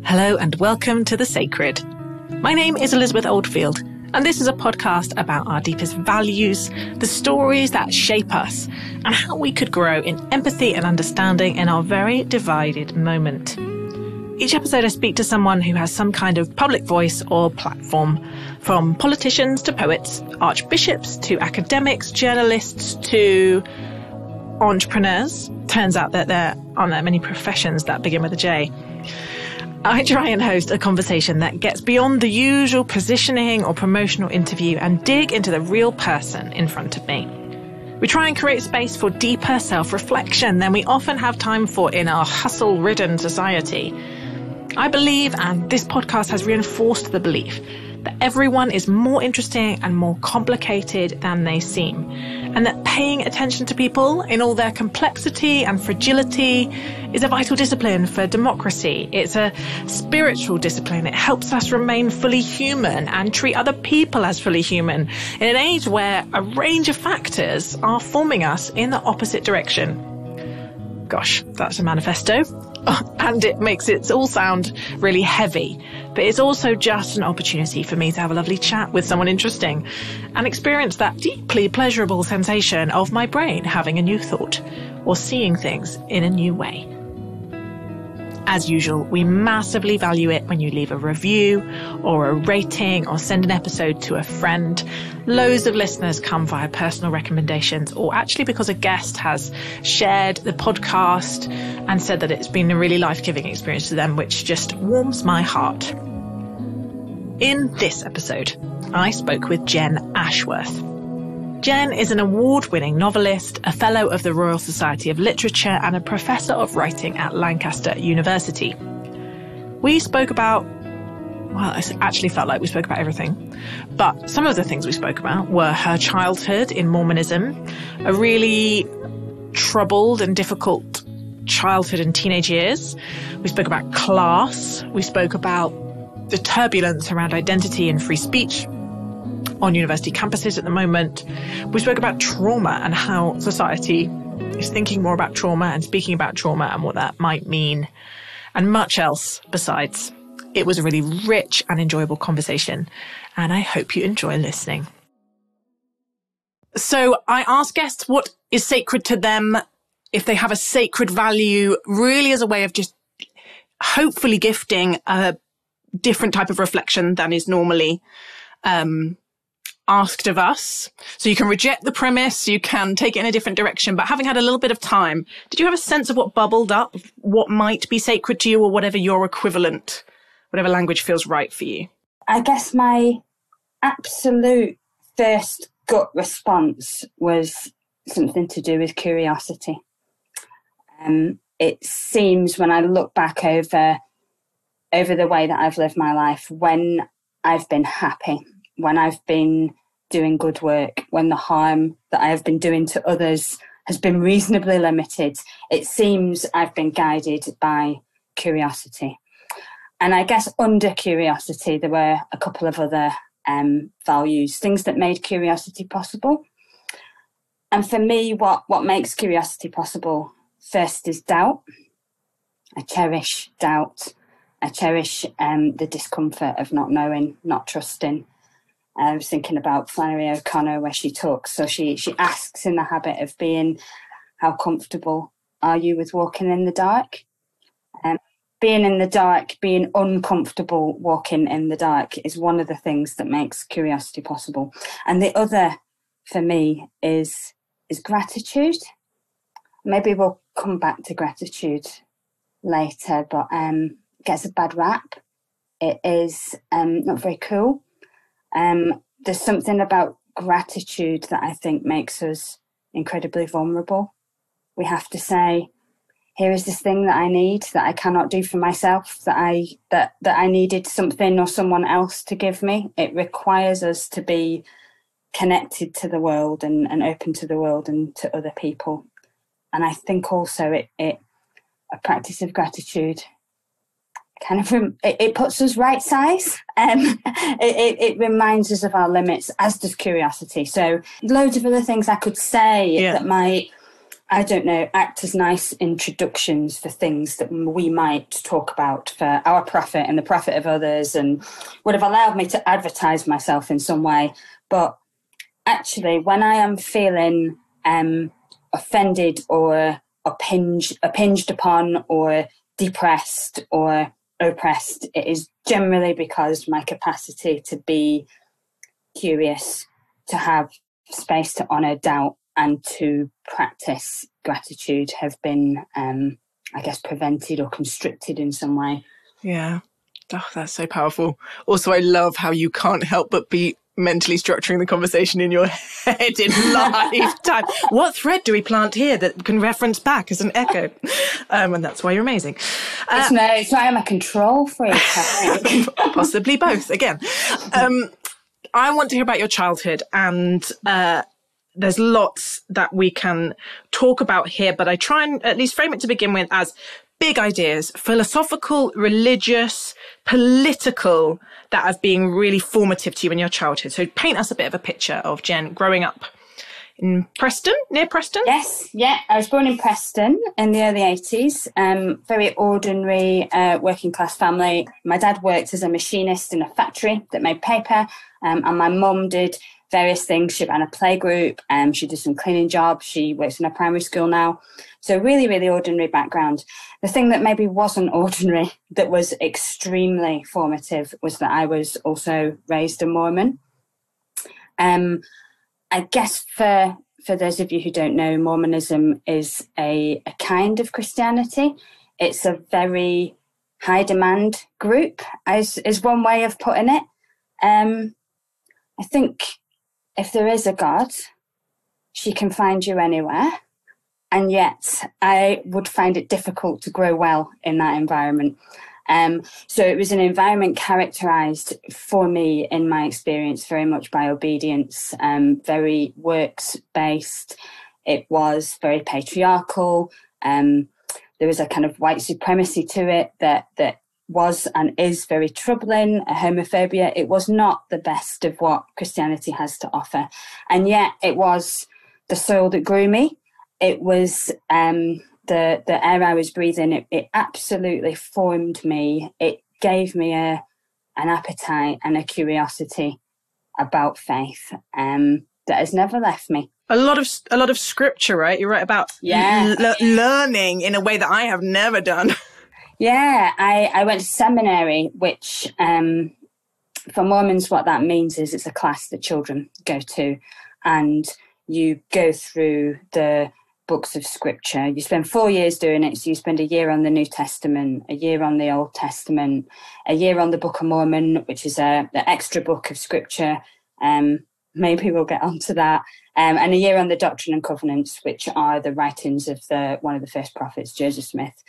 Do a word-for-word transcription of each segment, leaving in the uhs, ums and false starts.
Hello and welcome to The Sacred. My name is Elizabeth Oldfield, and this is a podcast about our deepest values, the stories that shape us, and how we could grow in empathy and understanding in our very divided moment. Each episode I speak to someone who has some kind of public voice or platform, from politicians to poets, archbishops to academics, journalists to entrepreneurs. Turns out that there aren't that many professions that begin with a J. I try and host a conversation that gets beyond the usual positioning or promotional interview and dig into the real person in front of me. We try and create space for deeper self-reflection than we often have time for in our hustle-ridden society. I believe, and this podcast has reinforced the belief, that everyone is more interesting and more complicated than they seem, and that paying attention to people in all their complexity and fragility is a vital discipline for democracy. It's a spiritual discipline. It helps us remain fully human and treat other people as fully human in an age where a range of factors are forming us in the opposite direction. Gosh, that's a manifesto. And it makes it all sound really heavy. But it's also just an opportunity for me to have a lovely chat with someone interesting and experience that deeply pleasurable sensation of my brain having a new thought or seeing things in a new way. As usual, we massively value it when you leave a review or a rating or send an episode to a friend. Loads of listeners come via personal recommendations or actually because a guest has shared the podcast and said that it's been a really life-giving experience to them, which just warms my heart. In this episode, I spoke with Jen Ashworth. Jen is an award-winning novelist, a fellow of the Royal Society of Literature, and a professor of writing at Lancaster University. We spoke about, well, it actually felt like we spoke about everything, but some of the things we spoke about were her childhood in Mormonism, a really troubled and difficult childhood and teenage years. We spoke about class. We spoke about the turbulence around identity and free speech on university campuses at the moment. We spoke about trauma and how society is thinking more about trauma and speaking about trauma and what that might mean, and much else besides. It was a really rich and enjoyable conversation, and I hope you enjoy listening. So I ask guests what is sacred to them, if they have a sacred value, really as a way of just hopefully gifting a different type of reflection than is normally um asked of us. So you can reject the premise, you can take it in a different direction, but having had a little bit of time, did you have a sense of what bubbled up, what might be sacred to you, or whatever your equivalent, whatever language feels right for you? I guess my absolute first gut response was something to do with curiosity. Um, it seems when I look back over, over the way that I've lived my life, when I've been happy, when I've been doing good work, when the harm that I have been doing to others has been reasonably limited, it seems I've been guided by curiosity. And I guess under curiosity, there were a couple of other um, values, things that made curiosity possible. And for me, what, what makes curiosity possible first is doubt. I cherish doubt. I cherish um, the discomfort of not knowing, not trusting. I was thinking about Flannery O'Connor, where she talks. So she, she asks in the habit of being, how comfortable are you with walking in the dark? Um, being in the dark, being uncomfortable walking in the dark is one of the things that makes curiosity possible. And the other, for me, is, is gratitude. Maybe we'll come back to gratitude later, but um, it gets a bad rap. It is um, not very cool. Um, there's something about gratitude that I think makes us incredibly vulnerable. We have to say, here is this thing that I need that I cannot do for myself, that I that that I needed something or someone else to give me. It requires us to be connected to the world and, and open to the world and to other people. And I think also it, it a practice of gratitude kind of rem- it, it puts us right size. Um, it, it, it reminds us of our limits, as does curiosity. So loads of other things I could say yeah. that might I don't know, act as nice introductions for things that we might talk about for our profit and the profit of others, and would have allowed me to advertise myself in some way. But actually, when I am feeling um, offended or impinged, impinged upon or depressed or oppressed, it is generally because my capacity to be curious, to have space to honour doubt, and to practice gratitude have been, um, I guess, prevented or constricted in some way. Yeah. Oh, that's so powerful. Also, I love how you can't help but be mentally structuring the conversation in your head in live time. What thread do we plant here that can reference back as an echo? Um, and that's why you're amazing. Uh, it's, no, it's why I'm a control freak, I think. Possibly both, again. Um, I want to hear about your childhood, and uh, there's lots that we can talk about here, but I try and at least frame it to begin with as big ideas, philosophical, religious, political, that have been really formative to you in your childhood. So paint us a bit of a picture of Jen growing up in Preston, near Preston? Yes, yeah. I was born in Preston in the early eighties. Um, very ordinary uh, working class family. My dad worked as a machinist in a factory that made paper, um, and my mum did various things. She ran a playgroup, um, she did some cleaning jobs, she works in a primary school now. So really, really ordinary background. The thing that maybe wasn't ordinary, that was extremely formative, was that I was also raised a Mormon. Um, I guess for for those of you who don't know, Mormonism is a, a kind of Christianity. It's a very high demand group, as is one way of putting it. Um, I think if there is a God, she can find you anywhere. And yet I would find it difficult to grow well in that environment. Um, so it was an environment characterised for me, in my experience, very much by obedience, um, very works-based. It was very patriarchal. Um, there was a kind of white supremacy to it that that was and is very troubling, a homophobia. It was not the best of what Christianity has to offer. And yet it was the soil that grew me. It was um, the the air I was breathing. It, it absolutely formed me. It gave me a an appetite and a curiosity about faith um, that has never left me. A lot of a lot of scripture, right? You're right about yeah. l- learning in a way that I have never done. Yeah, I, I went to seminary, which um, for Mormons, what that means is it's a class that children go to, and you go through the books of scripture. You spend four years doing it. So you spend a year on the New Testament, a year on the Old Testament, a year on the Book of Mormon, which is a the extra book of scripture. Um, maybe we'll get onto that. Um, and a year on the Doctrine and Covenants, which are the writings of the one of the first prophets, Joseph Smith.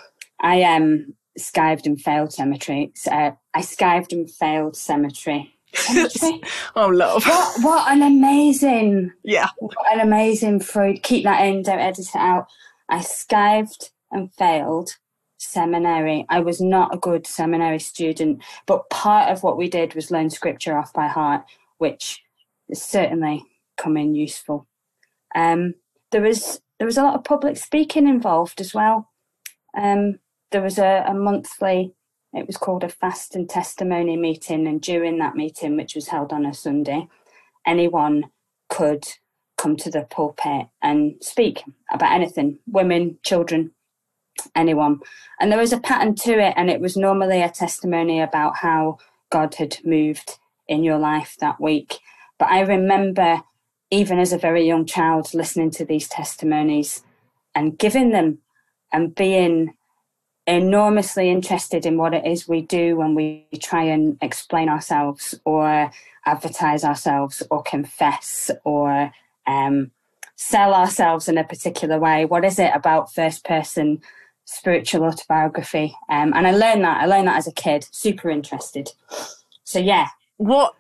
I um, skived and failed cemetery. Uh, I skived and failed cemetery. Cemetery? Oh, love. What, what an amazing, yeah. What an amazing Freud. Keep that in, don't edit it out. I skived and failed seminary. I was not a good seminary student, but part of what we did was learn scripture off by heart, which has certainly come in useful. Um, there was there was a lot of public speaking involved as well. Um, there was a, a monthly, it was called a fast and testimony meeting, and during that meeting, which was held on a Sunday, anyone could come to the pulpit and speak about anything, women, children, anyone. And there was a pattern to it, and it was normally a testimony about how God had moved in your life that week. But I remember, even as a very young child, listening to these testimonies and giving them and being enormously interested in what it is we do when we try and explain ourselves or advertise ourselves or confess or um, sell ourselves in a particular way. What is it about first person spiritual autobiography? Um, and I learned that. I learned that as a kid, super interested. So, yeah. What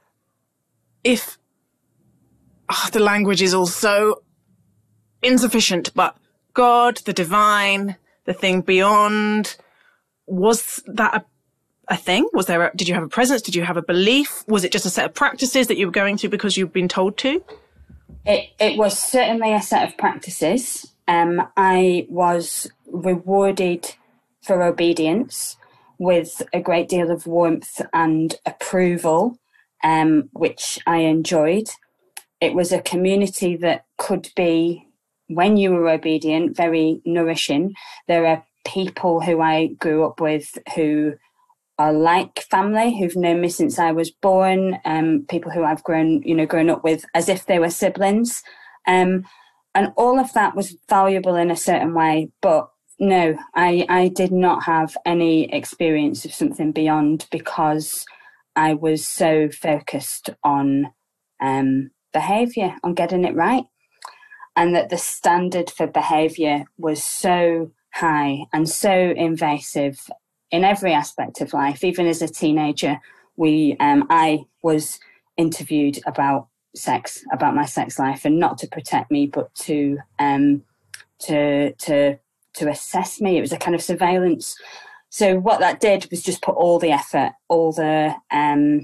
if oh, the language is all so insufficient, but God, the divine, the thing beyond, was that a, a thing? Was there a, did you have a presence? Did you have a belief? Was it just a set of practices that you were going to because you've been told to? It it was certainly a set of practices. um, I was rewarded for obedience with a great deal of warmth and approval, um, which I enjoyed. It was a community that could be, when you were obedient, very nourishing. There are people who I grew up with who are like family, who've known me since I was born, um, people who I've grown, you know, grown up with as if they were siblings. Um, and all of that was valuable in a certain way, but no, I, I did not have any experience of something beyond, because I was so focused on um, behaviour, on getting it right. And that the standard for behaviour was so high and so invasive in every aspect of life. Even as a teenager, we um, I was interviewed about sex, about my sex life, and not to protect me, but to um, to to to assess me. It was a kind of surveillance. So what that did was just put all the effort, all the um,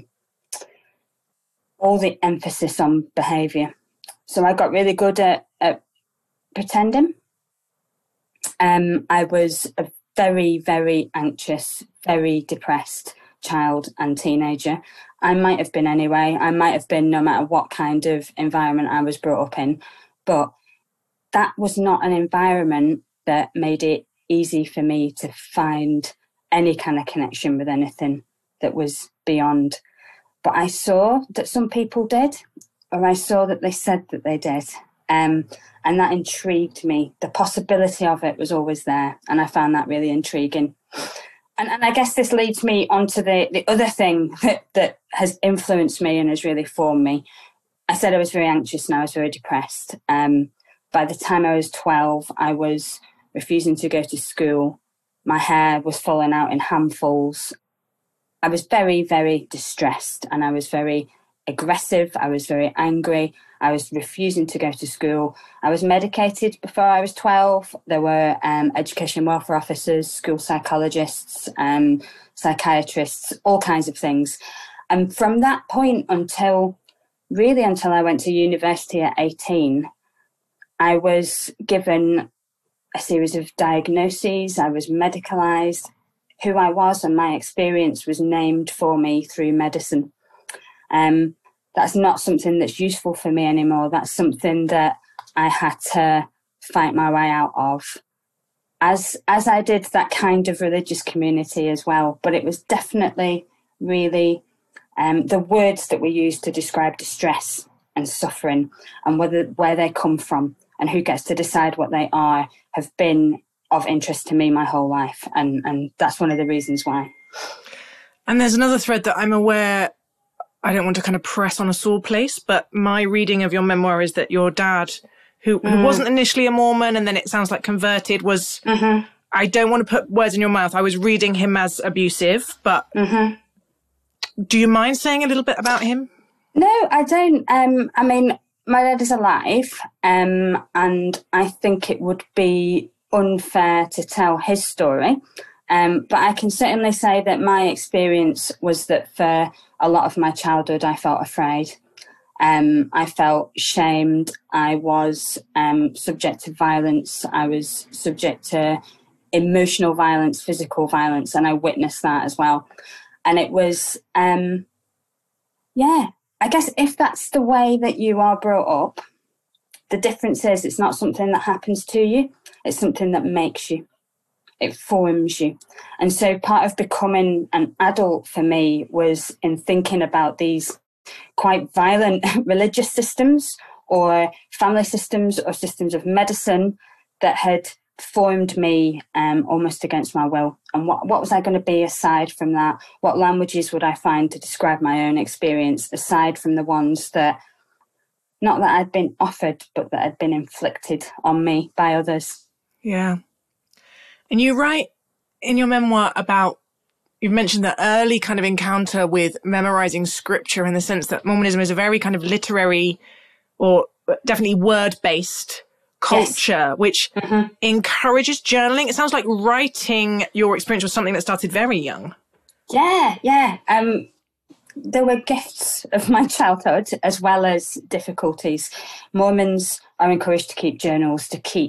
all the emphasis on behaviour. So I got really good at, at pretending. Um, I was a very, very anxious, very depressed child and teenager. I might have been anyway. I might have been no matter what kind of environment I was brought up in. But that was not an environment that made it easy for me to find any kind of connection with anything that was beyond. But I saw that some people did, or I saw that they said that they did. Um, and that intrigued me. The possibility of it was always there. And I found that really intriguing. And, and I guess this leads me on to the, the other thing that, that has influenced me and has really formed me. I said I was very anxious and I was very depressed. Um, by the time I was twelve, I was refusing to go to school. My hair was falling out in handfuls. I was very, very distressed, and I was very aggressive. I was very angry. I was refusing to go to school. I was medicated before I was twelve. There were um, education welfare officers, school psychologists, um, psychiatrists, all kinds of things. And from that point until, really until I went to university at eighteen, I was given a series of diagnoses. I was medicalised. Who I was and my experience was named for me through medicine. Um, that's not something that's useful for me anymore. That's something that I had to fight my way out of, as as I did that kind of religious community as well. But it was definitely really um, the words that we use to describe distress and suffering, and whether where they come from and who gets to decide what they are, have been of interest to me my whole life. And, and that's one of the reasons why. And there's another thread that I'm aware, I don't want to kind of press on a sore place, but my reading of your memoir is that your dad, who, who mm. wasn't initially a Mormon and then it sounds like converted, was, mm-hmm. I don't want to put words in your mouth. I was reading him as abusive, but mm-hmm. do you mind saying a little bit about him? No, I don't. Um, I mean, my dad is alive, um, and I think it would be unfair to tell his story. Um, but I can certainly say that my experience was that for a lot of my childhood, I felt afraid. Um, I felt shamed. I was um, subject to violence. I was subject to emotional violence, physical violence, and I witnessed that as well. And it was, um, yeah, I guess if that's the way that you are brought up, the difference is it's not something that happens to you. It's something that makes you. It forms you. And so part of becoming an adult for me was in thinking about these quite violent religious systems or family systems or systems of medicine that had formed me um, almost against my will. And what, what was I going to be aside from that? What languages would I find to describe my own experience aside from the ones that, not that I'd been offered, but that had been inflicted on me by others? Yeah. And you write in your memoir about, you've mentioned the early kind of encounter with memorizing scripture, in the sense that Mormonism is a very kind of literary or definitely word-based culture, yes. which mm-hmm. encourages journaling. It sounds like writing your experience was something that started very young. Yeah, yeah. Um, there were gifts of my childhood as well as difficulties. Mormons are encouraged to keep journals, to keep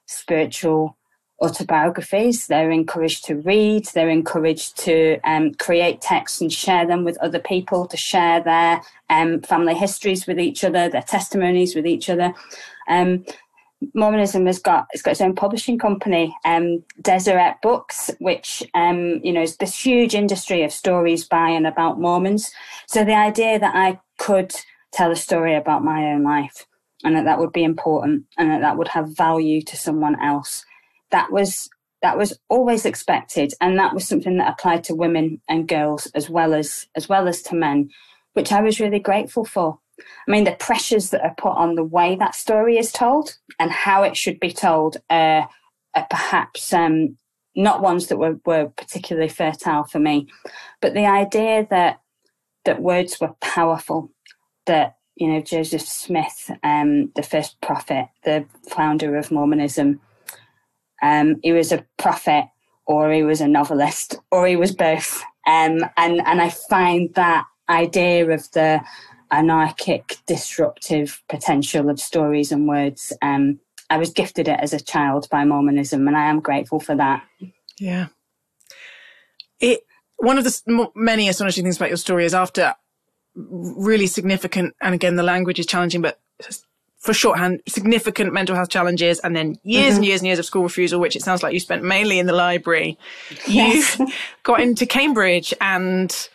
spiritual autobiographies. They're encouraged to read. They're encouraged to um, create texts and share them with other people, to share their um, family histories with each other, their testimonies with each other. Um, Mormonism has got it's got its own publishing company, um, Deseret Books, which um, you know is this huge industry of stories by and about Mormons. So the idea that I could tell a story about my own life, and that that would be important, and that that would have value to someone else, that was that was always expected, and that was something that applied to women and girls as well as as well as to men, which I was really grateful for. I mean, the pressures that are put on the way that story is told and how it should be told are, are perhaps um, not ones that were, were particularly fertile for me. But the idea that that words were powerful, that, you know, Joseph Smith, um, the first prophet, the founder of Mormonism, um, he was a prophet, or he was a novelist, or he was both. Um, and, and I find that idea of the anarchic, disruptive potential of stories and words. Um, I was gifted it as a child by Mormonism, and I am grateful for that. Yeah. It one of the many astonishing things about your story is after really significant, and again, the language is challenging, but for shorthand, significant mental health challenges, and then years mm-hmm. and years and years of school refusal, which it sounds like you spent mainly in the library. Yes. You got into Cambridge, and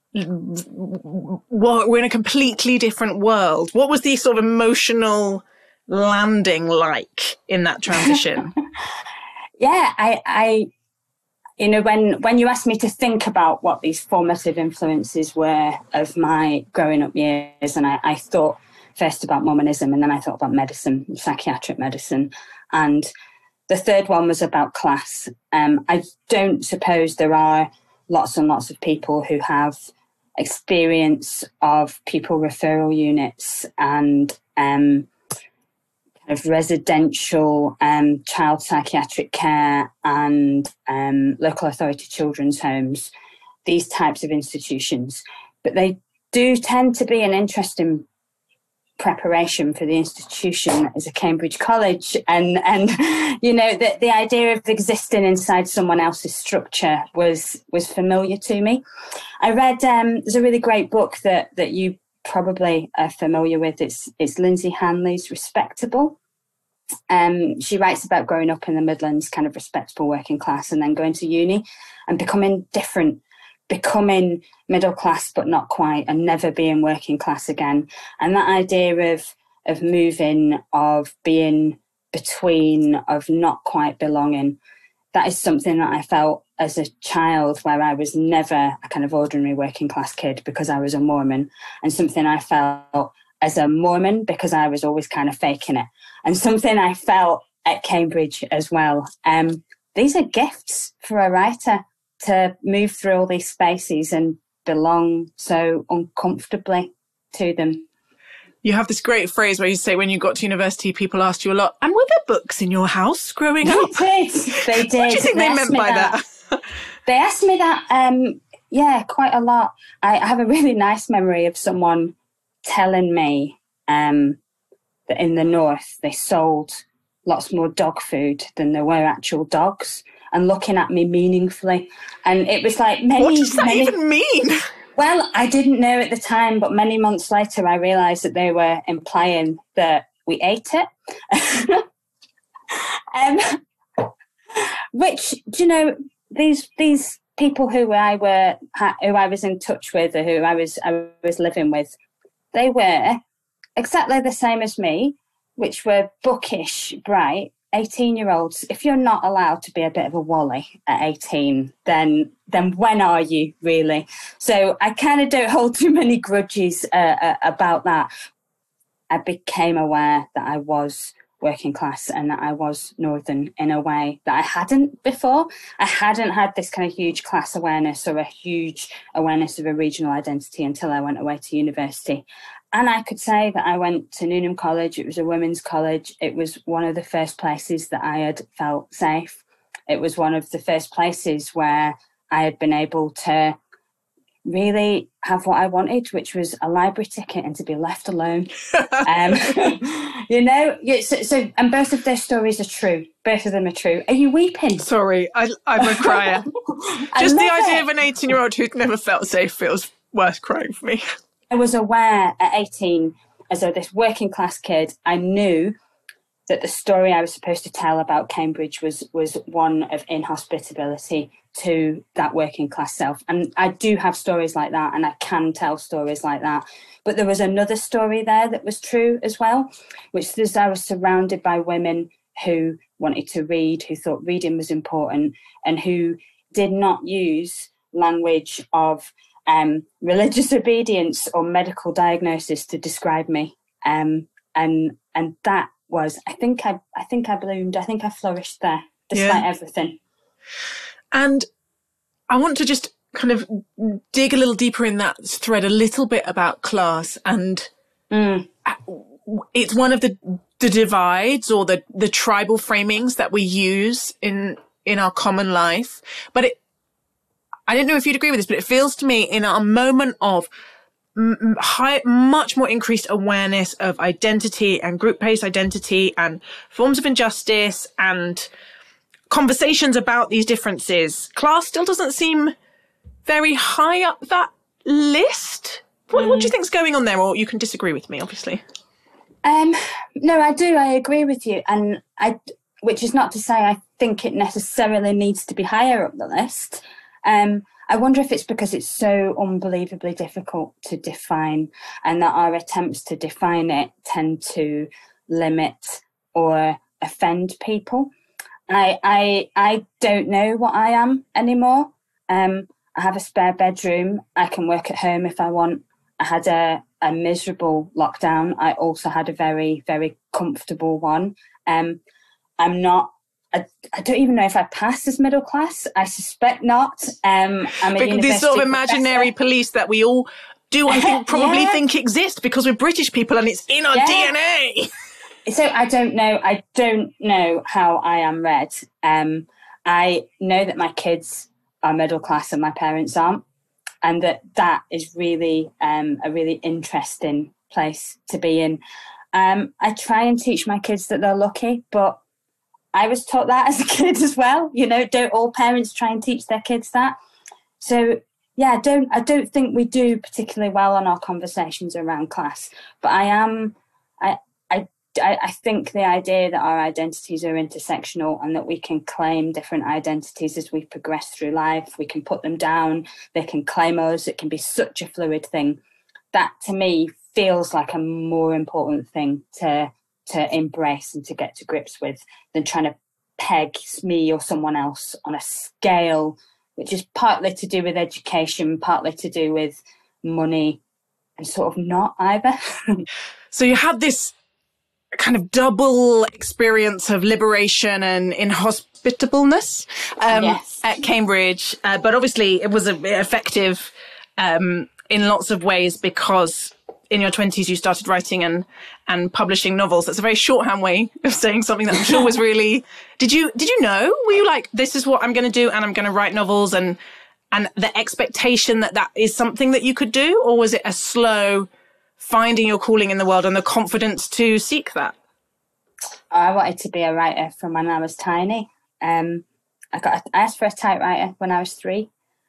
we're in a completely different world. What was the sort of emotional landing like in that transition? yeah, I, I, you know, when, when you asked me to think about what these formative influences were of my growing up years, and I, I thought first about Mormonism, and then I thought about medicine, psychiatric medicine, and the third one was about class. Um, I don't suppose there are lots and lots of people who have experience of pupil referral units and um, kind of residential um, child psychiatric care and um, local authority children's homes, these types of institutions. But they do tend to be an interesting preparation for the institution as a Cambridge college, and and you know the the idea of existing inside someone else's structure was was familiar to me. I read um, there's a really great book that that you probably are familiar with. It's it's Lindsay Hanley's Respectable. Um, she writes about growing up in the Midlands, kind of respectable working class, and then going to uni and becoming different. Becoming middle class but not quite, and never being working class again. And that idea of of moving, of being between, of not quite belonging, that is something that I felt as a child, where I was never a kind of ordinary working class kid because I was a Mormon, and something I felt as a Mormon because I was always kind of faking it, and something I felt at Cambridge as well. Um, these are gifts for a writer, to move through all these spaces and belong so uncomfortably to them. You have this great phrase where you say when you got to university, people asked you a lot, and were there books in your house growing up? They did. They did. What do you think they, they meant by that? that? They asked me that, um, yeah, quite a lot. I have a really nice memory of someone telling me um, that in the north they sold lots more dog food than there were actual dogs, and looking at me meaningfully. And it was like many... What does that many, even mean? Well, I didn't know at the time, but many months later I realised that they were implying that we ate it. um, which, do you know, these these people who I were who I was in touch with, or who I was I was living with, they were exactly the same as me, which were bookish, bright, eighteen-year-olds. If you're not allowed to be a bit of a wally at eighteen, then then when are you, really? So I kind of don't hold too many grudges uh, uh, about that. I became aware that I was working class and that I was Northern in a way that I hadn't before. I hadn't had this kind of huge class awareness or a huge awareness of a regional identity until I went away to university. And I could say that I went to Newnham College. It was a women's college. It was one of the first places that I had felt safe. It was one of the first places where I had been able to really have what I wanted, which was a library ticket and to be left alone. um, you know, yeah, so, so, and both of their stories are true. Both of them are true. Are you weeping? Sorry, I, I'm a crier. Just the idea it. of an eighteen-year-old who's never felt safe feels worth crying for me. I was aware at eighteen, as a this working class kid, I knew that the story I was supposed to tell about Cambridge was was one of inhospitability to that working class self. And I do have stories like that, and I can tell stories like that. But there was another story there that was true as well, which is I was surrounded by women who wanted to read, who thought reading was important, and who did not use language of um, religious obedience or medical diagnosis to describe me. Um, and and that was, I think I I think I bloomed. I think I flourished there, despite yeah. everything. And I want to just kind of dig a little deeper in that thread a little bit about class. And mm. it's one of the, the divides or the, the tribal framings that we use in, in our common life. But it, I don't know if you'd agree with this, but it feels to me in a moment of m- high, much more increased awareness of identity and group-based identity and forms of injustice and conversations about these differences, class still doesn't seem very high up that list. What, mm. what do you think's going on there? Or you can disagree with me, obviously. Um, no, I do. I agree with you. And I, which is not to say I think it necessarily needs to be higher up the list. Um, I wonder if it's because it's so unbelievably difficult to define, and that our attempts to define it tend to limit or offend people. I, I I don't know what I am anymore. Um, I have a spare bedroom. I can work at home if I want. I had a, a miserable lockdown. I also had a very, very comfortable one. Um, I'm not, I, I don't even know if I passed as middle class. I suspect not. Um, I'm a This sort of imaginary professor. Police that we all do, I think, probably yeah. think exist because we're British people and it's in our yeah. D N A. So I don't know. I don't know how I am read. Um, I know that my kids are middle class and my parents aren't, and that that is really um, a really interesting place to be in. Um, I try and teach my kids that they're lucky, but I was taught that as a kid as well. You know, don't all parents try and teach their kids that? So yeah, I don't. I don't think we do particularly well on our conversations around class. But I am. I. I I think the idea that our identities are intersectional and that we can claim different identities as we progress through life, we can put them down, they can claim us, it can be such a fluid thing. That to me feels like a more important thing to to embrace and to get to grips with than trying to peg me or someone else on a scale which is partly to do with education, partly to do with money, and sort of not either. So you had this kind of double experience of liberation and inhospitableness um, yes. at Cambridge. Uh, but obviously it was a, effective um, in lots of ways because in your twenties you started writing and, and publishing novels. That's a very shorthand way of saying something that I'm sure was really... Did you did you know? Were you like, this is what I'm going to do and I'm going to write novels, and and the expectation that that is something that you could do? Or was it a slow... finding your calling in the world and the confidence to seek that? I wanted to be a writer from when I was tiny. Um, I got I asked for a typewriter when I was three.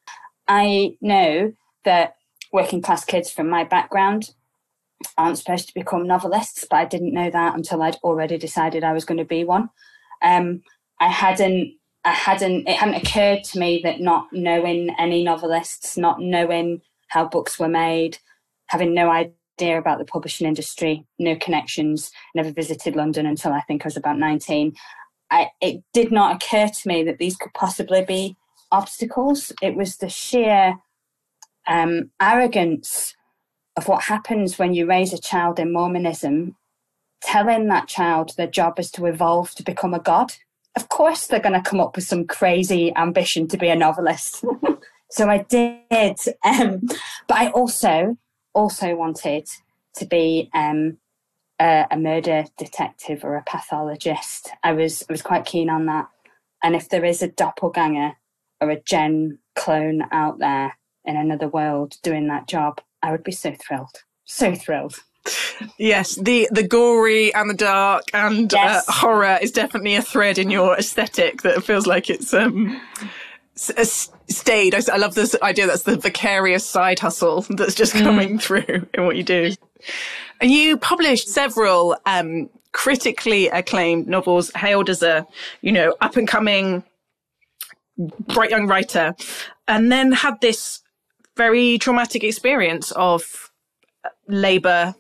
I know that working class kids from my background aren't supposed to become novelists, but I didn't know that until I'd already decided I was going to be one. Um, I hadn't, I hadn't, it hadn't occurred to me that not knowing any novelists, not knowing how books were made, having no idea about the publishing industry, no connections, never visited London until I think I was about nineteen. I, it did not occur to me that these could possibly be obstacles. It was the sheer um, arrogance of what happens when you raise a child in Mormonism, telling that child their job is to evolve to become a god. Of course they're going to come up with some crazy ambition to be a novelist. So I did. Um, but I also... also wanted to be um, a, a murder detective or a pathologist. I was I was quite keen on that. And if there is a doppelganger or a Jen clone out there, in another world doing that job, I would be so thrilled, so thrilled. Yes, the the gory and the dark and yes. uh, horror is definitely a thread in your aesthetic that feels like it's um s- stayed. I, I love this idea that's the vicarious side hustle that's just coming mm. through in what you do. And you published several um critically acclaimed novels, hailed as a, you know, up and coming bright young writer, and then had this very traumatic experience of labour.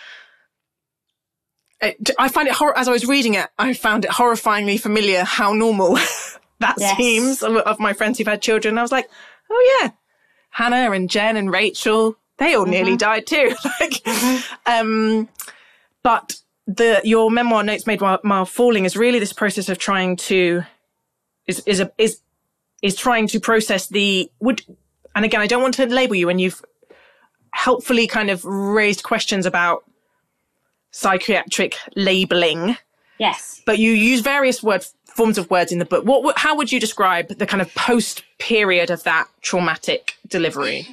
It, I find it, hor- as I was reading it, I found it horrifyingly familiar how normal that yes. seems of, of my friends who've had children. I was like, oh yeah, Hannah and Jen and Rachel, they all mm-hmm. nearly died too. like, mm-hmm. um, but the your memoir, Notes Made While, While Falling, is really this process of trying to is is a, is is trying to process the would. And again, I don't want to label you, and you've helpfully kind of raised questions about psychiatric labeling. Yes. But you use various word forms of words in the book. What, how would you describe the kind of post period of that traumatic delivery?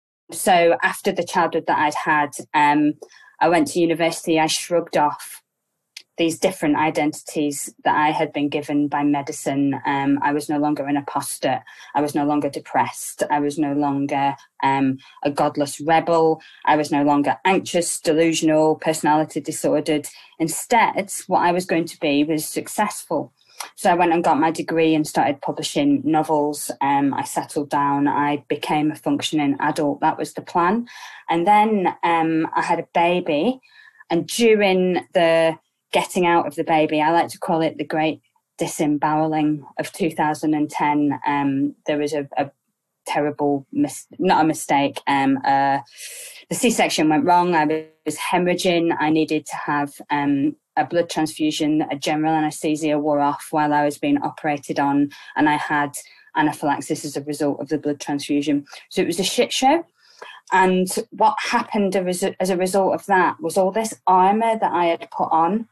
So after the childhood that I'd had, um, I went to university. I shrugged off these different identities that I had been given by medicine. Um, I was no longer an apostate. I was no longer depressed. I was no longer um, a godless rebel. I was no longer anxious, delusional, personality disordered. Instead, what I was going to be was successful. So I went and got my degree and started publishing novels. Um, I settled down. I became a functioning adult. That was the plan. And then um, I had a baby. And during the getting out of the baby, I like to call it the great disemboweling of two thousand ten. Um, there was a, a terrible, mis- not a mistake. Um, uh, the C-section went wrong. I was hemorrhaging. I needed to have um, a blood transfusion. A general anaesthesia wore off while I was being operated on, and I had anaphylaxis as a result of the blood transfusion. So it was a shit show. And what happened as a, as a result of that was all this armour that I had put on,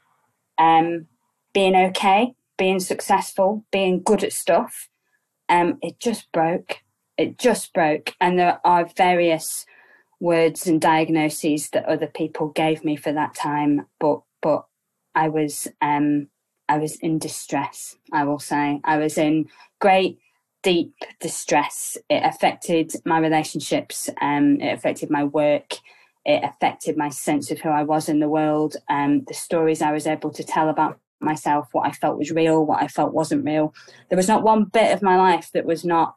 um, being okay, being successful, being good at stuff, um, it just broke. It just broke. And there are various words and diagnoses that other people gave me for that time, but but I was um, I was in distress, I will say. I was in great, deep distress. It affected my relationships, um, it affected my work, it affected my sense of who I was in the world, um, the stories I was able to tell about myself, what I felt was real, what I felt wasn't real. There was not one bit of my life that was not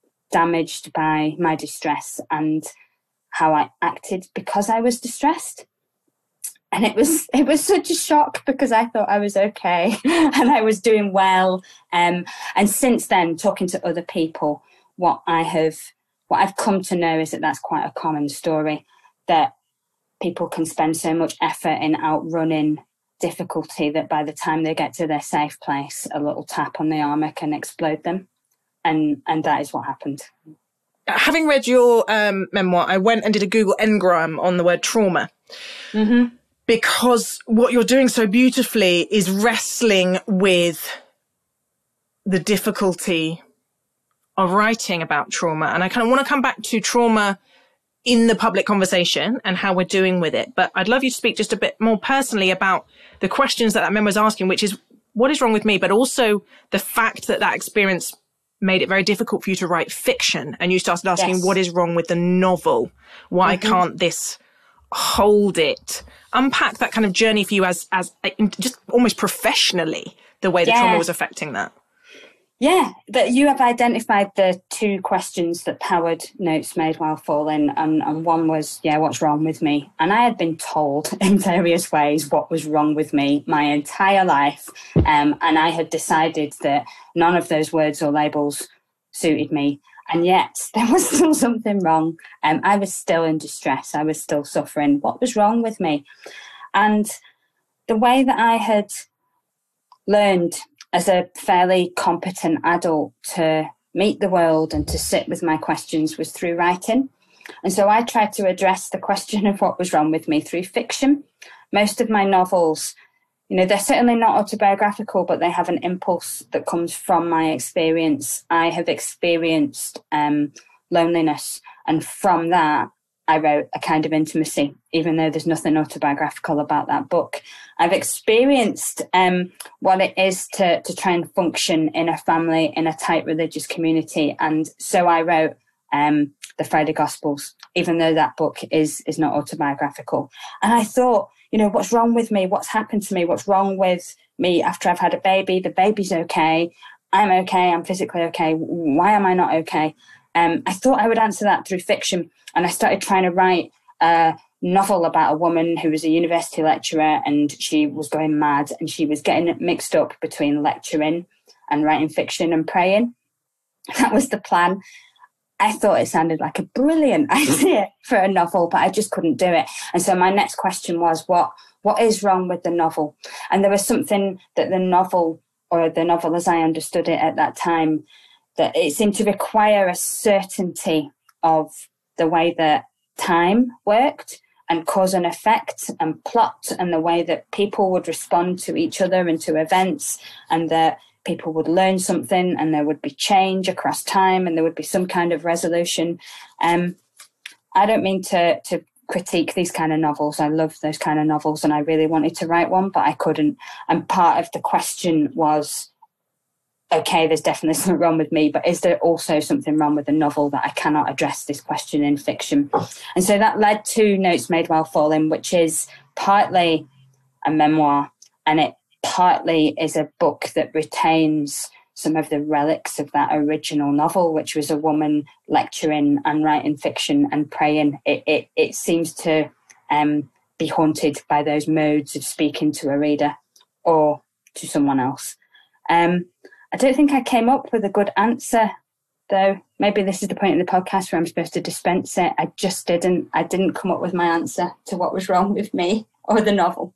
damaged by my distress and how I acted because I was distressed. And it was it was such a shock because I thought I was okay and I was doing well. Um, and since then, talking to other people, what I have what I've come to know is that that's quite a common story, that people can spend so much effort in outrunning difficulty that by the time they get to their safe place, a little tap on the armour can explode them. And and that is what happened. Having read your um, memoir, I went and did a Google Ngram on the word trauma. Mm-hmm. Because what you're doing so beautifully is wrestling with the difficulty of writing about trauma. And I kind of want to come back to trauma in the public conversation and how we're doing with it. But I'd love you to speak just a bit more personally about the questions that that memoir is asking, which is, what is wrong with me? But also the fact that that experience made it very difficult for you to write fiction. And you started asking, yes. What is wrong with the novel? Why mm-hmm. can't this hold it? Unpack that kind of journey for you as as just almost professionally, the way the yeah. trauma was affecting that. Yeah, that you have identified the two questions that powered Notes Made While Falling, and, and one was, yeah, what's wrong with me? And I had been told in various ways what was wrong with me my entire life, um, and I had decided that none of those words or labels suited me. And yet there was still something wrong. Um, I was still in distress. I was still suffering. What was wrong with me? And the way that I had learned as a fairly competent adult to meet the world and to sit with my questions was through writing. And so I tried to address the question of what was wrong with me through fiction. Most of my novels, you know, they're certainly not autobiographical, but they have an impulse that comes from my experience. I have experienced um, loneliness. And from that, I wrote A Kind of Intimacy, even though there's nothing autobiographical about that book. I've experienced um, what it is to, to try and function in a family, in a tight religious community. And so I wrote um, The Friday Gospels, even though that book is, is not autobiographical. And I thought, you know, what's wrong with me? What's happened to me? What's wrong with me after I've had a baby? The baby's okay. I'm okay. I'm physically okay. Why am I not okay? Um, I thought I would answer that through fiction. And I started trying to write a novel about a woman who was a university lecturer, and she was going mad, and she was getting mixed up between lecturing and writing fiction and praying. That was the plan. I thought it sounded like a brilliant idea for a novel, but I just couldn't do it. And so my next question was, what what is wrong with the novel? And there was something that the novel, or the novel as I understood it at that time, that it seemed to require a certainty of the way that time worked and cause and effect and plot, and the way that people would respond to each other and to events, and that people would learn something and there would be change across time and there would be some kind of resolution. Um, I don't mean to, to critique these kind of novels. I love those kind of novels, and I really wanted to write one, but I couldn't. And part of the question was, okay, there's definitely something wrong with me, but is there also something wrong with the novel that I cannot address this question in fiction? And so that led to Notes Made While Falling, which is partly a memoir, and it partly is a book that retains some of the relics of that original novel, which was a woman lecturing and writing fiction and praying. It it, it seems to um, be haunted by those modes of speaking to a reader or to someone else. Um, I don't think I came up with a good answer, though. Maybe this is the point in the podcast where I'm supposed to dispense it. I just didn't. I didn't come up with my answer to what was wrong with me or the novel.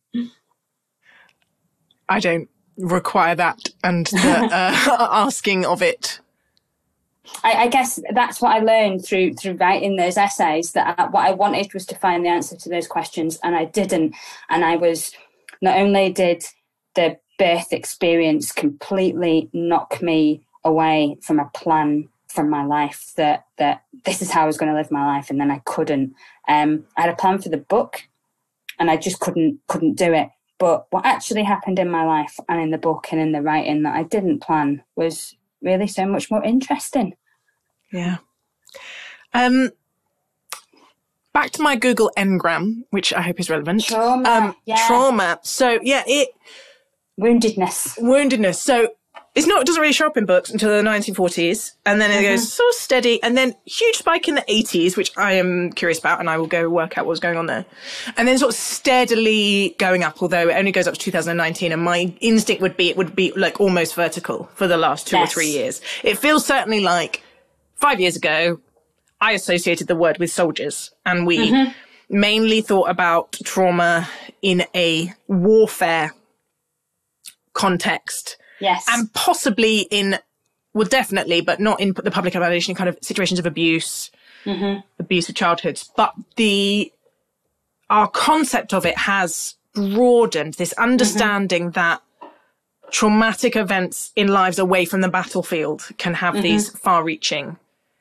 I don't require that and the uh, asking of it. I, I guess that's what I learned through through writing those essays, that I, what I wanted was to find the answer to those questions, and I didn't. And I was, not only did the birth experience completely knock me away from a plan from my life, that that this is how I was going to live my life, and then I couldn't. Um, I had a plan for the book, and I just couldn't couldn't do it. But what actually happened in my life and in the book and in the writing that I didn't plan was really so much more interesting. Yeah. Um, back to my Google Ngram, which I hope is relevant. Trauma. Um, yeah. Trauma. So, yeah, it... Woundedness. Woundedness. So it's not, it doesn't really show up in books until the nineteen forties. And then it mm-hmm. goes sort of steady. And then huge spike in the eighties, which I am curious about, and I will go work out what's going on there. And then sort of steadily going up, although it only goes up to two thousand nineteen. And my instinct would be, it would be like almost vertical for the last two yes. or three years. It feels certainly like five years ago, I associated the word with soldiers. And we mm-hmm. mainly thought about trauma in a warfare context. Yes. And possibly in, well, definitely, but not in the public imagination, kind of situations of abuse, mm-hmm. abuse of childhoods. But the, our concept of it has broadened, this understanding mm-hmm. that traumatic events in lives away from the battlefield can have mm-hmm. these far-reaching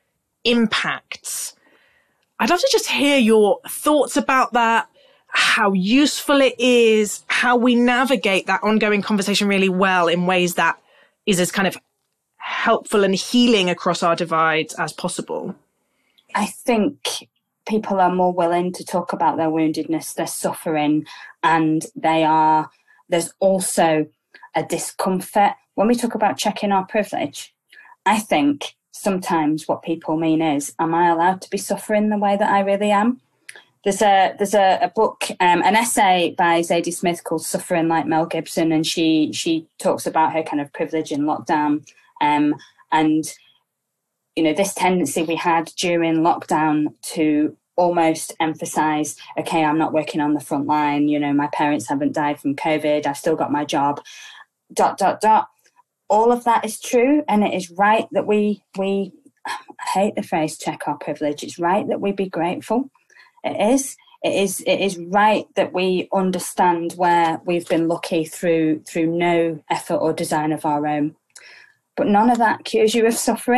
impacts. I'd love to just hear your thoughts about that, how useful it is, how we navigate that ongoing conversation really well in ways that is as kind of helpful and healing across our divides as possible. I think people are more willing to talk about their woundedness, their suffering, and they are, there's also a discomfort. When we talk about checking our privilege, I think sometimes what people mean is, am I allowed to be suffering the way that I really am? There's a there's a, a book, um, an essay by Zadie Smith called Suffering Like Mel Gibson, and she she talks about her kind of privilege in lockdown, um, and you know, this tendency we had during lockdown to almost emphasize, okay, I'm not working on the front line, you know, my parents haven't died from COVID, I've still got my job, dot dot dot. All of that is true, and it is right that we we I hate the phrase check our privilege. It's right that we be grateful. It is. It is. It is right that we understand where we've been lucky through through no effort or design of our own. But none of that cures you of suffering.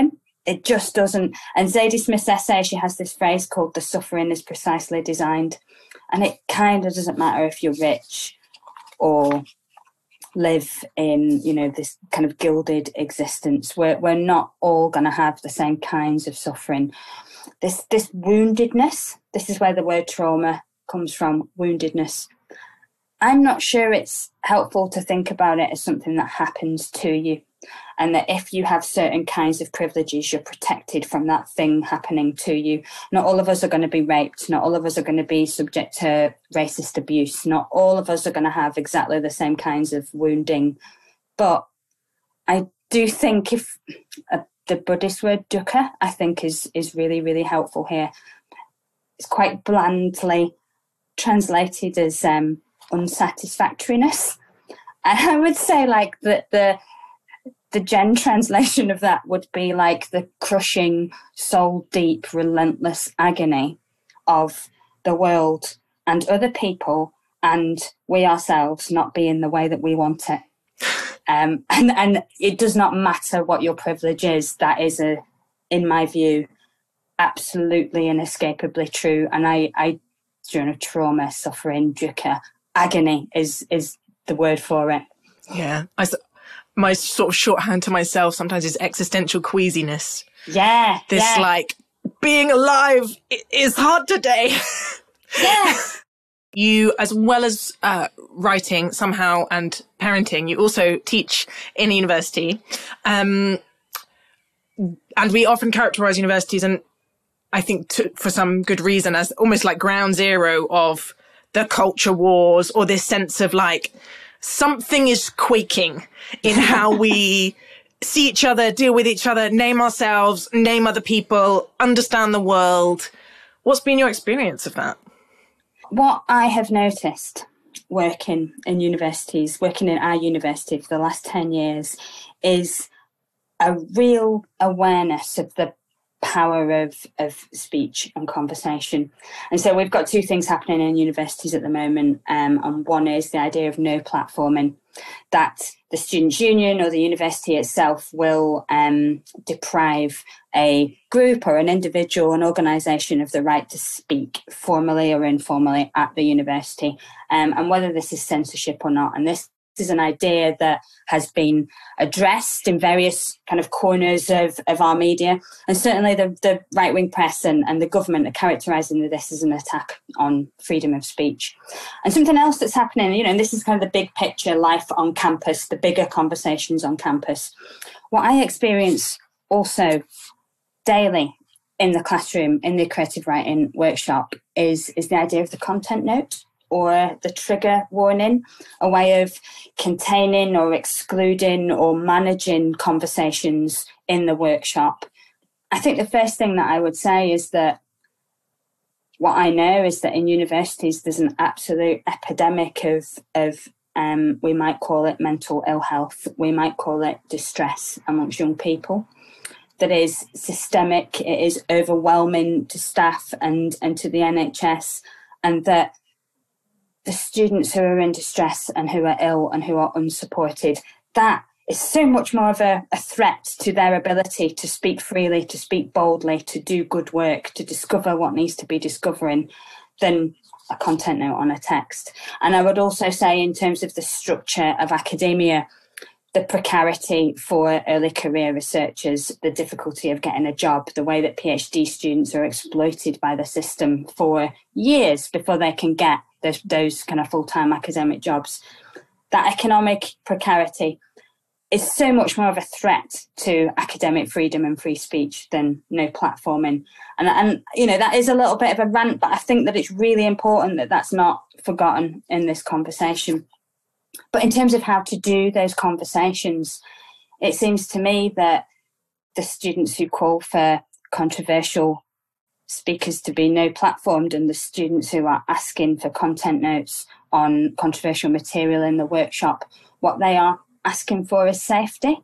it just doesn't. And Zadie Smith's essay, she has this phrase called "the suffering is precisely designed," and it kind of doesn't matter if you're rich or live in, you know, this kind of gilded existence. We're we're not all going to have the same kinds of suffering. This this woundedness. This is where the word trauma comes from. Woundedness. I'm not sure it's helpful to think about it as something that happens to you, and that if you have certain kinds of privileges, you're protected from that thing happening to you. Not all of us are going to be raped. Not all of us are going to be subject to racist abuse. Not all of us are going to have exactly the same kinds of wounding. But I do think if uh, the Buddhist word dukkha, I think is is really, really helpful here. It's quite blandly translated as um, unsatisfactoriness. And I would say like that the the Gen translation of that would be like the crushing, soul deep, relentless agony of the world and other people and we ourselves not being the way that we want it. Um, and, and it does not matter what your privilege is. That is, a, in my view, absolutely inescapably true. And I, I you know, trauma, suffering, dukkha, agony is is the word for it. Yeah. I, my sort of shorthand to myself sometimes is existential queasiness. Yeah. This yeah. like, being alive is hard today. Yeah. You, as well as uh, writing somehow and parenting, you also teach in a university. Um, and we often characterize universities, and I think to, for some good reason, as almost like ground zero of the culture wars, or this sense of like something is quaking in how we see each other, deal with each other, name ourselves, name other people, understand the world. What's been your experience of that? What I have noticed working in universities, working in our university for the last ten years, is a real awareness of the power of, of speech and conversation. And so we've got two things happening in universities at the moment. Um, and one is the idea of no platforming, that the Students' Union or the university itself will um, deprive a group or an individual, an organisation of the right to speak formally or informally at the university, um, and whether this is censorship or not. And this is an idea that has been addressed in various kind of corners of, of our media. And certainly the, the right-wing press and, and the government are characterising this as an attack on freedom of speech. And something else that's happening, you know, and this is kind of the big picture, life on campus, the bigger conversations on campus. What I experience also daily in the classroom, in the creative writing workshop, is, is the idea of the content note, or the trigger warning, a way of containing or excluding or managing conversations in the workshop. I think the first thing that I would say is that what I know is that in universities there's an absolute epidemic of, of um, we might call it mental ill health, we might call it distress amongst young people, that is systemic, it is overwhelming to staff and, and to the N H S, and that the students who are in distress and who are ill and who are unsupported, that is so much more of a, a threat to their ability to speak freely, to speak boldly, to do good work, to discover what needs to be discovering, than a content note on a text. And I would also say, in terms of the structure of academia, the precarity for early career researchers, the difficulty of getting a job, the way that PhD students are exploited by the system for years before they can get those, those kind of full-time academic jobs. That economic precarity is so much more of a threat to academic freedom and free speech than no platforming. And, and you know, that is a little bit of a rant, but I think that it's really important that that's not forgotten in this conversation. But in terms of how to do those conversations, it seems to me that the students who call for controversial speakers to be no platformed, and the students who are asking for content notes on controversial material in the workshop, what they are asking for is safety.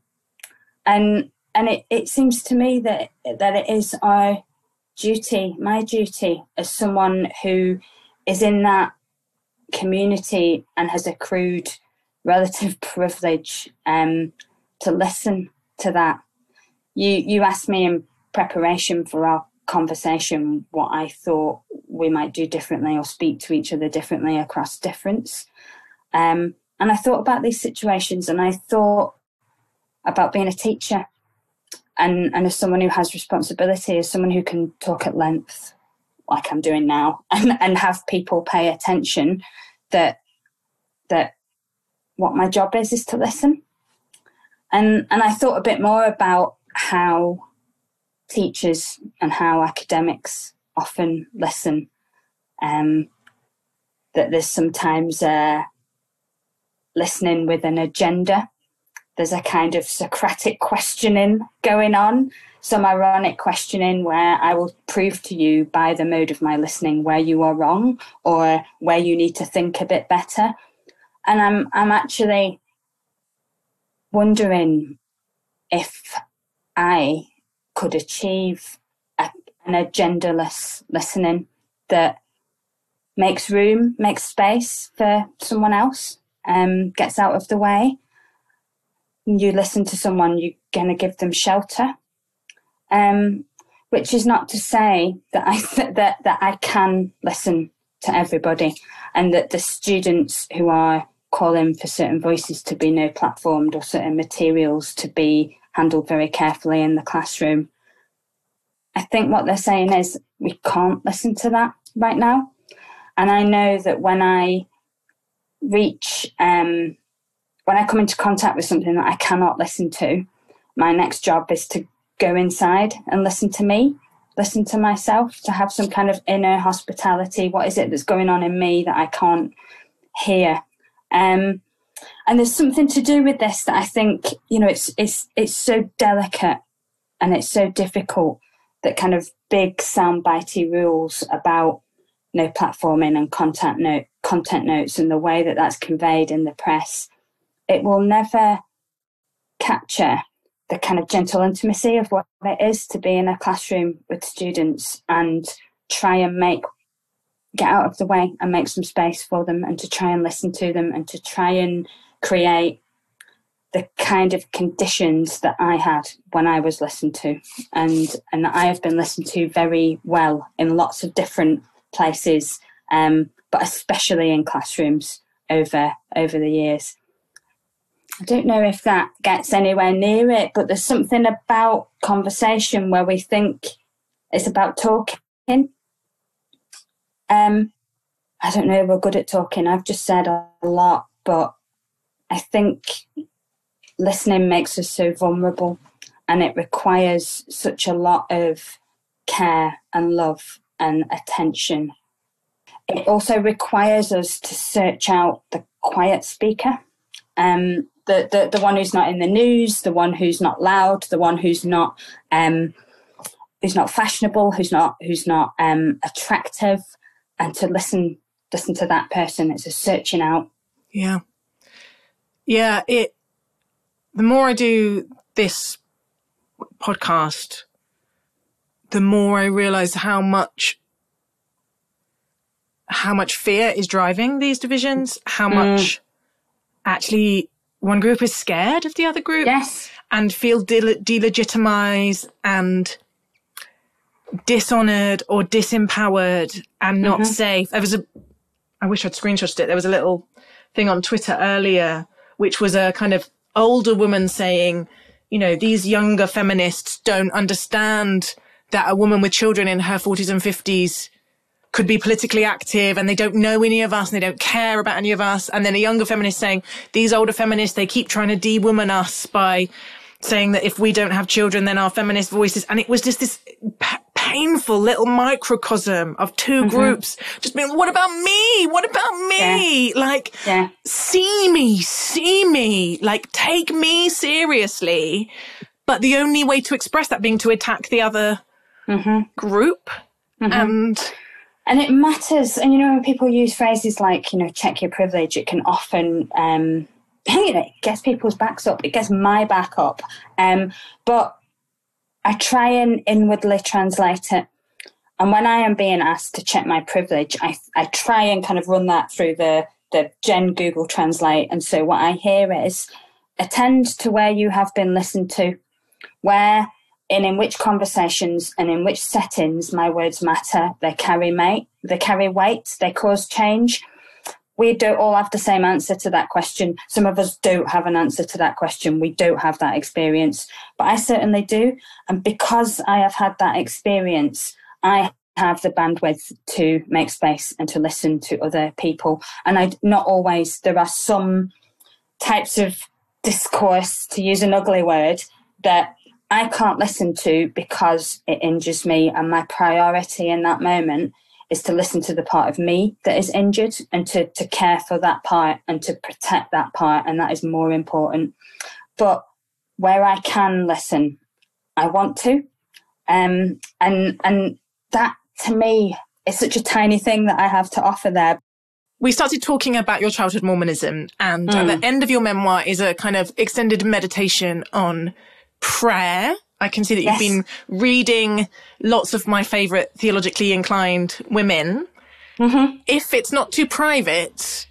And and it, it seems to me that that it is our duty, my duty, as someone who is in that community and has accrued relative privilege, um, to listen to that. You you asked me in preparation for our conversation what I thought we might do differently or speak to each other differently across difference. Um, and I thought about these situations, and I thought about being a teacher and, and as someone who has responsibility, as someone who can talk at length like I'm doing now and, and have people pay attention, that that what my job is is to listen. And and I thought a bit more about how teachers and how academics often listen. Um, that there's sometimes uh, listening with an agenda. There's a kind of Socratic questioning going on, some ironic questioning where I will prove to you by the mode of my listening where you are wrong or where you need to think a bit better. And I'm I'm actually wondering if I could achieve a, an agendaless listening that makes room, makes space for someone else, um, gets out of the way. You listen to someone, you're going to give them shelter, um, which is not to say that I th- that that I can listen to everybody, and that the students who are calling for certain voices to be no platformed or certain materials to be handled very carefully in the classroom, I think what they're saying is we can't listen to that right now. And I know that when I reach, um, when I come into contact with something that I cannot listen to, my next job is to go inside and listen to me, listen to myself, to have some kind of inner hospitality. What is it that's going on in me that I can't hear? Um, and there's something to do with this that I think, you know, it's it's it's so delicate and it's so difficult, that kind of big soundbitey rules about no platforming and content note content notes and the way that that's conveyed in the press, it will never capture the kind of gentle intimacy of what it is to be in a classroom with students and try and make get out of the way and make some space for them, and to try and listen to them, and to try and create the kind of conditions that I had when I was listened to, and and that I have been listened to very well in lots of different places, um, but especially in classrooms over over the years. I don't know if that gets anywhere near it, but there's something about conversation where we think it's about talking. Um, I don't know, we're good at talking. I've just said a lot, but I think listening makes us so vulnerable, and it requires such a lot of care and love and attention. It also requires us to search out the quiet speaker, um, the, the, the one who's not in the news, the one who's not loud, the one who's not um, who's not fashionable, who's not who's not um, attractive, and to listen listen to that person. It's a searching out. Yeah, yeah. It. The more I do this podcast, the more I realise how much how much fear is driving these divisions, how mm. much actually one group is scared of the other group, yes, and feel de- delegitimized and dishonoured or disempowered and not mm-hmm. safe. There was a, I wish I'd screenshotted it. There was a little thing on Twitter earlier, which was a kind of older woman saying, you know, these younger feminists don't understand that a woman with children in her forties and fifties could be politically active, and they don't know any of us and they don't care about any of us. And then a younger feminist saying, these older feminists, they keep trying to de-woman us by saying that if we don't have children, then our feminist voices. And it was just this p- painful little microcosm of two mm-hmm. groups just being, what about me? What about me? Yeah. Like, yeah. see me, see me, like take me seriously. But the only way to express that being to attack the other mm-hmm. group. Mm-hmm. And and it matters. And, you know, when people use phrases like, you know, check your privilege, it can often, um, you know, it gets people's backs up. It gets my back up. Um, but I try and inwardly translate it. And when I am being asked to check my privilege, I I try and kind of run that through the, the Gen Google Translate. And so what I hear is, attend to where you have been listened to. Where in in which conversations and in which settings my words matter. They carry mate, they carry weight, they cause change. We don't all have the same answer to that question. Some of us don't have an answer to that question. We don't have that experience, but I certainly do. And because I have had that experience, I have the bandwidth to make space and to listen to other people. And I not always, there are some types of discourse, to use an ugly word, that I can't listen to because it injures me. And my priority in that moment is to listen to the part of me that is injured and to, to care for that part and to protect that part. And that is more important. But where I can listen, I want to. Um, and and that, to me, is such a tiny thing that I have to offer there. We started talking about your childhood Mormonism, and Mm. at the end of your memoir is a kind of extended meditation on prayer. I can see that Yes. you've been reading lots of my favourite theologically inclined women. Mm-hmm. If it's not too private,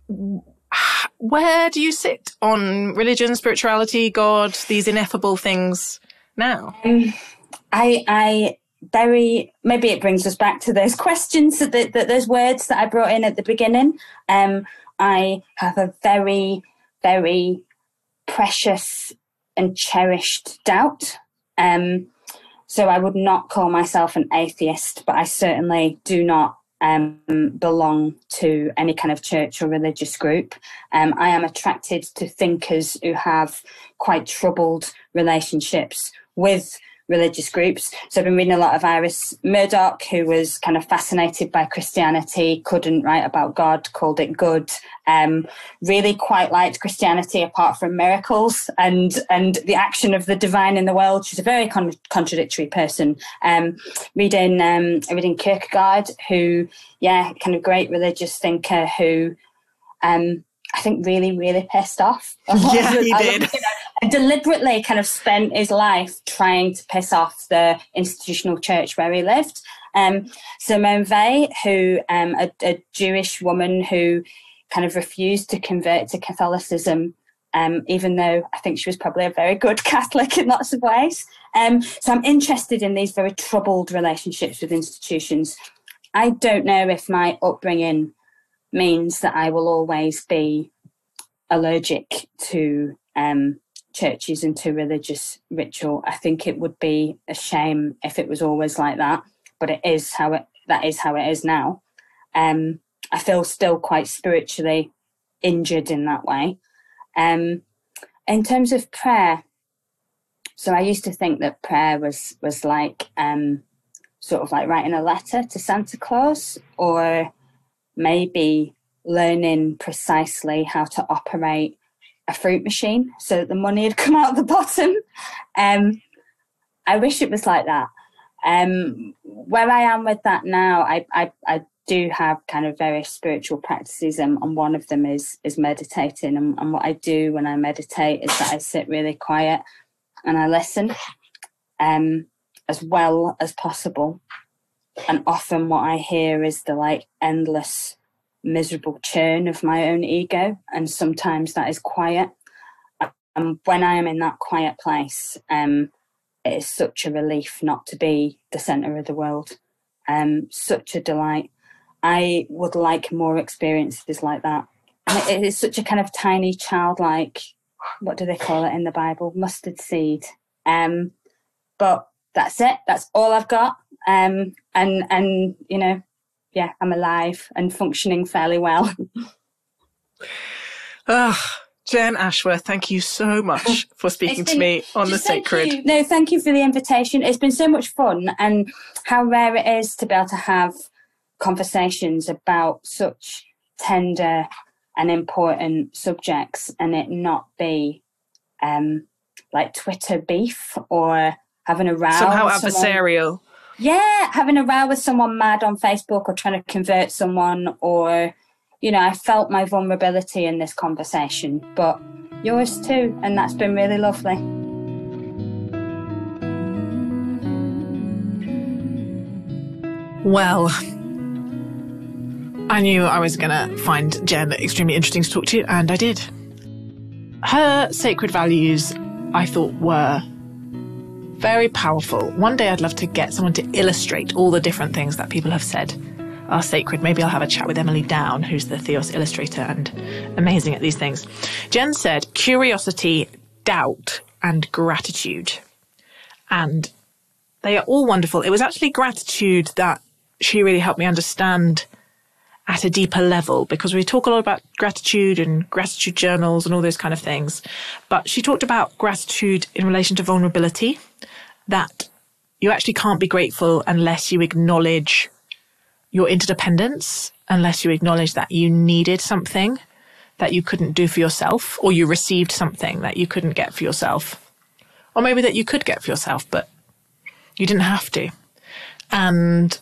where do you sit on religion, spirituality, God, these ineffable things now? Um, I, I very, maybe it brings us back to those questions, that, that those words that I brought in at the beginning. Um, I have a very, very precious and cherished doubt. Um, so I would not call myself an atheist, but I certainly do not um, belong to any kind of church or religious group. Um, I am attracted to thinkers who have quite troubled relationships with religious groups. So I've been reading a lot of Iris Murdoch, who was kind of fascinated by Christianity, couldn't write about God, called it good, um, really quite liked Christianity apart from miracles and and the action of the divine in the world. She's a very con- contradictory person. Um, reading, um, reading Kierkegaard, who, yeah, kind of great religious thinker who um, I think really, really pissed off. Yeah, he did. You know, deliberately kind of spent his life trying to piss off the institutional church where he lived. Um, Simone Weil, who um, a, a Jewish woman who kind of refused to convert to Catholicism, um, even though I think she was probably a very good Catholic in lots of ways. Um, so I'm interested in these very troubled relationships with institutions. I don't know if my upbringing means that I will always be allergic to um, churches and to religious ritual. I think it would be a shame if it was always like that, but it is how it, that is how it is now. Um, I feel still quite spiritually injured in that way. Um, in terms of prayer, so I used to think that prayer was, was like um, sort of like writing a letter to Santa Claus, or maybe learning precisely how to operate a fruit machine so that the money had come out the bottom. Um, I wish it was like that. Um, where I am with that now, I, I, I do have kind of various spiritual practices, and, and one of them is is meditating. And, and what I do when I meditate is that I sit really quiet and I listen um, as well as possible. And often what I hear is the like endless miserable churn of my own ego, and sometimes that is quiet. And when I am in that quiet place, um, it is such a relief not to be the centre of the world. Um, such a delight. I would like more experiences like that. And it is such a kind of tiny, childlike, what do they call it in the Bible? Mustard seed. Um, but that's it. That's all I've got. Um, and and you know, yeah, I'm alive and functioning fairly well. Ah, Jen Ashworth, thank you so much for speaking been, to me on The Sacred. You. No, thank you for the invitation. It's been so much fun, and how rare it is to be able to have conversations about such tender and important subjects and it not be um, like Twitter beef or having a row. Somehow with adversarial. Someone. Yeah, having a row with someone mad on Facebook or trying to convert someone, or, you know, I felt my vulnerability in this conversation, but yours too, and that's been really lovely. Well, I knew I was going to find Jen extremely interesting to talk to, and I did. Her sacred values, I thought, were very powerful. One day I'd love to get someone to illustrate all the different things that people have said are sacred. Maybe I'll have a chat with Emily Down, who's the Theos illustrator and amazing at these things. Jen said curiosity, doubt, and gratitude. And they are all wonderful. It was actually gratitude that she really helped me understand at a deeper level, because we talk a lot about gratitude and gratitude journals and all those kind of things. But she talked about gratitude in relation to vulnerability, that you actually can't be grateful unless you acknowledge your interdependence, unless you acknowledge that you needed something that you couldn't do for yourself, or you received something that you couldn't get for yourself, or maybe that you could get for yourself, but you didn't have to. And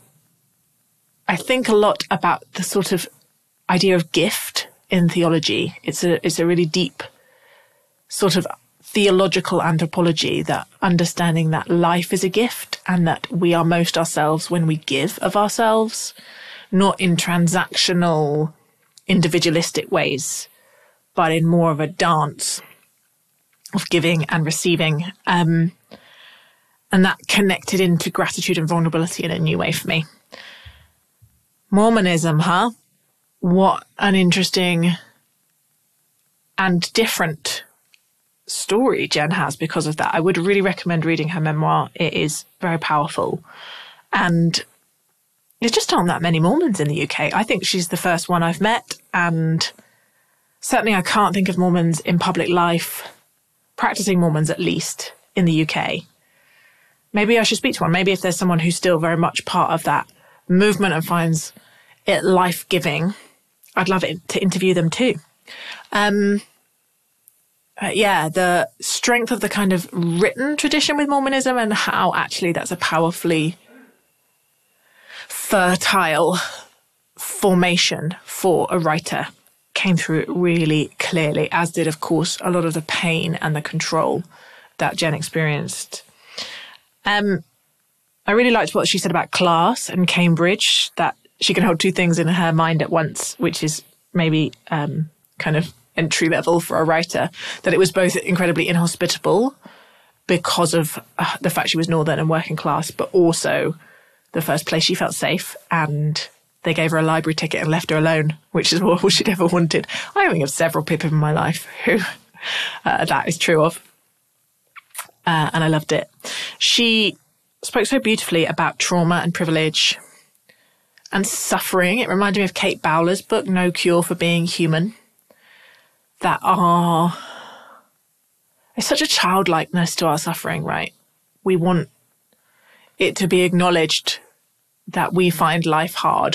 I think a lot about the sort of idea of gift in theology. It's a, it's a really deep sort of theological anthropology, that understanding that life is a gift and that we are most ourselves when we give of ourselves, not in transactional, individualistic ways, but in more of a dance of giving and receiving. Um, and that connected into gratitude and vulnerability in a new way for me. Mormonism, huh? What an interesting and different story Jen has because of that. I would really recommend reading her memoir. It is very powerful. And there just aren't that many Mormons in the U K. I think she's the first one I've met. And certainly I can't think of Mormons in public life, practicing Mormons at least, in the U K. Maybe I should speak to one. Maybe if there's someone who's still very much part of that movement and finds it life-giving, I'd love it to interview them too. Um, uh, yeah, the strength of the kind of written tradition with Mormonism and how actually that's a powerfully fertile formation for a writer came through really clearly, as did, of course, a lot of the pain and the control that Jen experienced. Um, I really liked what she said about class and Cambridge, that she can hold two things in her mind at once, which is maybe um, kind of entry level for a writer, that it was both incredibly inhospitable because of uh, the fact she was Northern and working class, but also the first place she felt safe, and they gave her a library ticket and left her alone, which is all she'd ever wanted. I think of several people in my life who uh, that is true of. Uh, and I loved it. She spoke so beautifully about trauma and privilege and suffering. It reminded me of Kate Bowler's book, No Cure for Being Human, that are, there's such a childlikeness to our suffering, right? We want it to be acknowledged that we find life hard.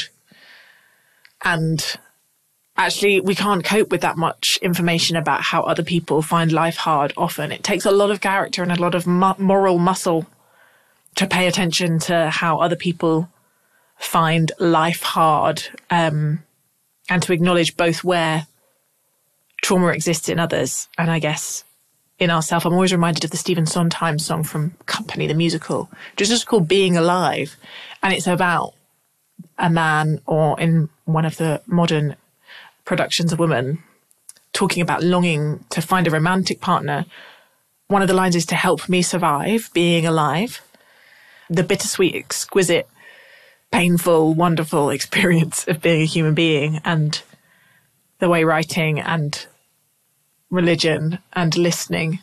And actually, we can't cope with that much information about how other people find life hard often. It takes a lot of character and a lot of mo- moral muscle to pay attention to how other people find life hard, um, and to acknowledge both where trauma exists in others and, I guess, in ourselves. I'm always reminded of the Stephen Sondheim song from Company, the musical, which is just called Being Alive. And it's about a man, or in one of the modern productions, a woman, talking about longing to find a romantic partner. One of the lines is, to help me survive being alive. The bittersweet, exquisite, painful, wonderful experience of being a human being, and the way writing and religion and listening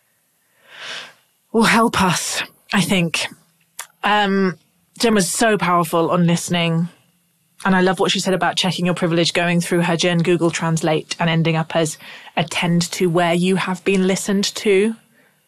will help us, I think. Um, Jen was so powerful on listening. And I love what she said about checking your privilege, going through her Jen Google Translate and ending up as attend to where you have been listened to.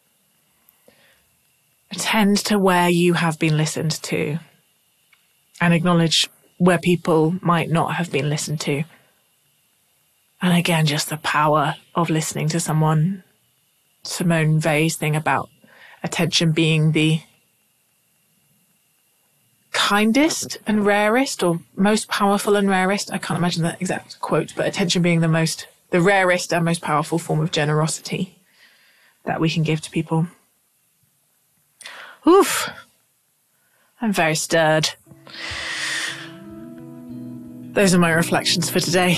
Attend to where you have been listened to. And acknowledge where people might not have been listened to. And again, just the power of listening to someone. Simone Weil's thing about attention being the kindest and rarest, or most powerful and rarest. I can't imagine the exact quote, but attention being the most, the rarest and most powerful form of generosity that we can give to people. Oof. I'm very stirred. Those are my reflections for today.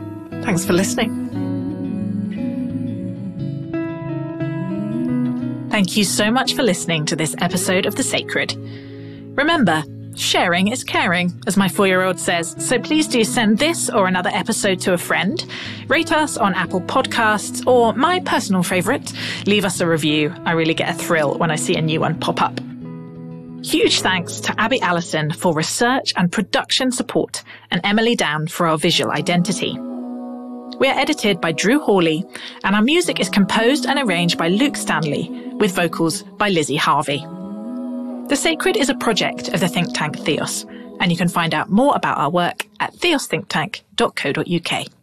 Thanks for listening. Thank you so much for listening to this episode of The Sacred. Remember, sharing is caring, as my four-year-old says, so please do send this or another episode to a friend, rate us on Apple Podcasts, or my personal favourite, leave us a review. I really get a thrill when I see a new one pop up. Huge thanks to Abby Allison for research and production support, and Emily Down for our visual identity. We are edited by Drew Hawley, and our music is composed and arranged by Luke Stanley, with vocals by Lizzie Harvey. The Sacred is a project of the think tank Theos, and you can find out more about our work at theos think tank dot co dot uk.